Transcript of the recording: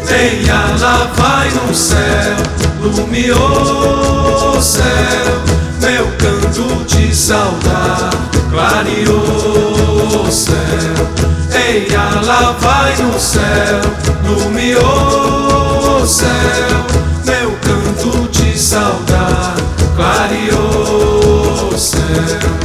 Eia, lá vai no céu, lumiou o céu, meu canto de saudade clareou o céu. Eia, lá vai no céu, lumiou o céu, meu canto de saudade clareou o céu.